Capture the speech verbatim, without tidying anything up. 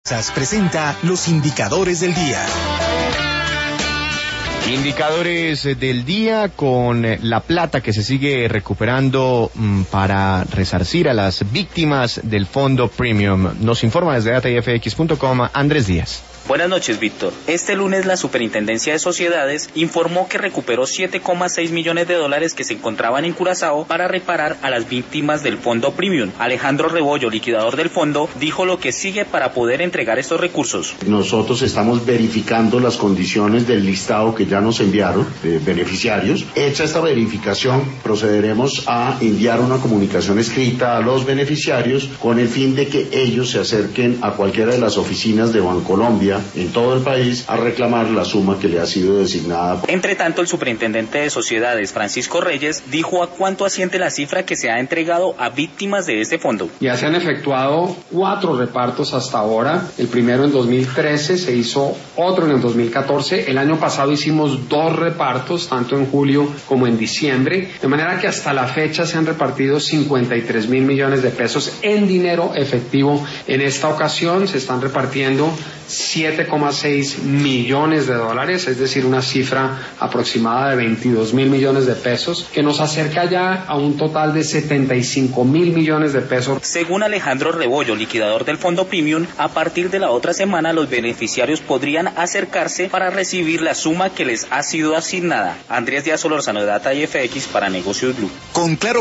Presenta los indicadores del día. Indicadores del día con la plata que se sigue recuperando mmm, para resarcir a las víctimas del Fondo Premium. Nos informa desde data y f x punto com Andrés Díaz. Buenas noches, Víctor. Este lunes la Superintendencia de Sociedades informó que recuperó siete coma seis millones de dólares que se encontraban en Curazao para reparar a las víctimas del Fondo Premium. Alejandro Rebollo, liquidador del fondo, dijo lo que sigue para poder entregar estos recursos. Nosotros estamos verificando las condiciones del listado que ya nos enviaron de beneficiarios. Hecha esta verificación, procederemos a enviar una comunicación escrita a los beneficiarios con el fin de que ellos se acerquen a cualquiera de las oficinas de Bancolombia en todo el país a reclamar la suma que le ha sido designada. Entre tanto, el superintendente de Sociedades, Francisco Reyes, dijo a cuánto asciende la cifra que se ha entregado a víctimas de este fondo. Ya se han efectuado cuatro repartos hasta ahora. El primero en dos mil trece, se hizo otro en el dos mil catorce. El año pasado hicimos dos repartos, tanto en julio como en diciembre. De manera que hasta la fecha se han repartido cincuenta y tres mil millones de pesos en dinero efectivo. En esta ocasión se están repartiendo siete coma seis millones de dólares, es decir, una cifra aproximada de veintidós mil millones de pesos, que nos acerca ya a un total de setenta y cinco mil millones de pesos. Según Alejandro Rebollo, liquidador del Fondo Premium, a partir de la otra semana los beneficiarios podrían acercarse para recibir la suma que les ha sido asignada. Andrés Díaz Solórzano, de Data y F X para Negocios Blue. Con Claro